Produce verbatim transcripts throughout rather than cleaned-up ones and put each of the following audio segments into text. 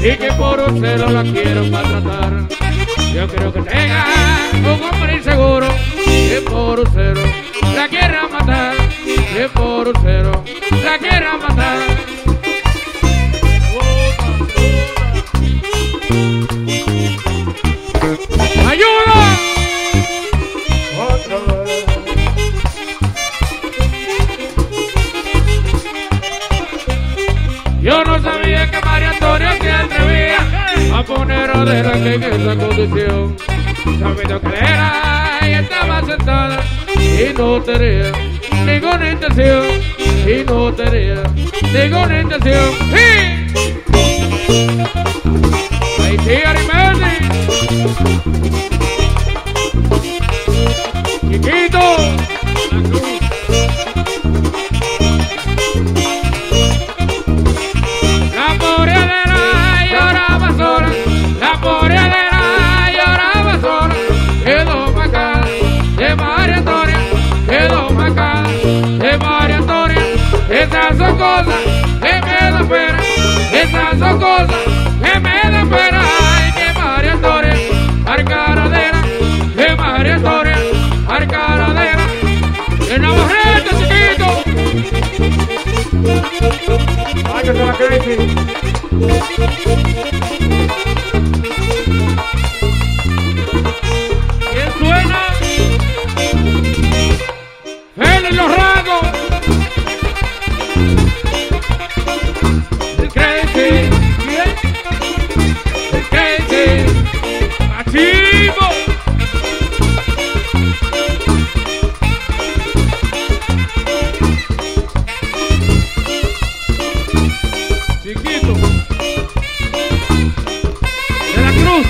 y que por un celo la quiero maltratar. Yo creo que tenga un hombre inseguro que por un celo la quiera matar, que por un celo la quiera matar. ¡Ayuda! Otra vez. Yo no sabía que María Antonia se atrevía a poner a de la que en esa condición. Sabiendo que era y estaba sentada y no tenía ninguna intención, y no tenía ninguna intención. ¡Sí! ¡Ahí sí, Arimendi! ¡Chiquito! La cruz. La poreadera lloraba sola, la poreadera lloraba sola, quedó marcada de María Antonia, quedó marcada de María Antonia. Esas son cosas que me dan pena, esas son cosas que me dan pena. Ay, que María Antonia, arcaradera, que María Antonia, arcaradera, que Navarrete, chiquito. Ay, que te la crees. ¿Quién suena? ¡Ven en los rangos! El crazy, el crazy, ¡Machimo! Chiquito de la Cruz.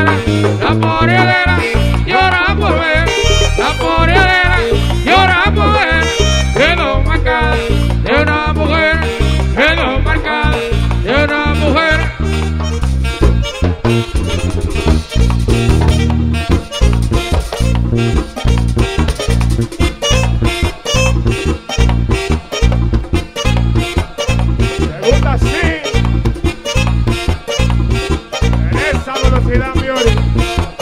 poreadera, la poreadera, llora por ver, la poreadera, llora por ver, quedó marcada de una mujer, quedó marcada de una mujer. Me gusta así, en esa velocidad, mi ori.